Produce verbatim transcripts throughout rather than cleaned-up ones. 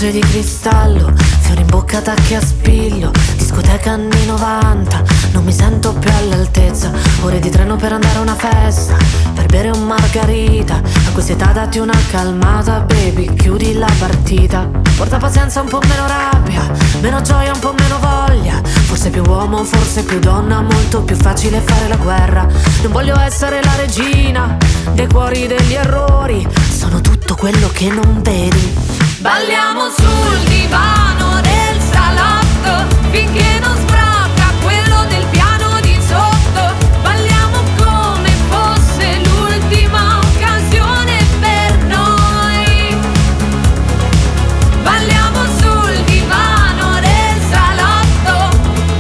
Facce di cristallo, fiori in bocca, tacchi a spiglio, discoteca anni novanta, non mi sento più all'altezza. Ore di treno per andare a una festa, per bere un margarita. A questa età datti una calmata, baby, chiudi la partita. Porta pazienza, un po' meno rabbia, meno gioia, un po' meno voglia. Forse più uomo, forse più donna, molto più facile fare la guerra. Non voglio essere la regina dei cuori, degli errori, sono tutto quello che non vedi. Balliamo sul divano del salotto finché non sbrocca quello del piano di sotto. Balliamo come fosse l'ultima occasione per noi. Balliamo sul divano del salotto.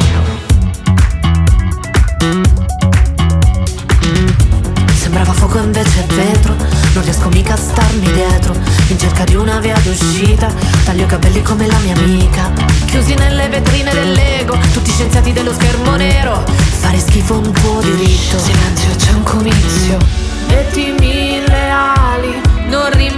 Sembrava fuoco invece è vetro, non riesco mica a starmi dietro. In cerca di una via d'uscita, taglio i capelli come la mia amica. Chiusi nelle vetrine dell'ego, tutti scienziati dello schermo nero. Fare schifo un tuo diritto. Silenzio, c'è un comizio. Metti mille ali, non rimane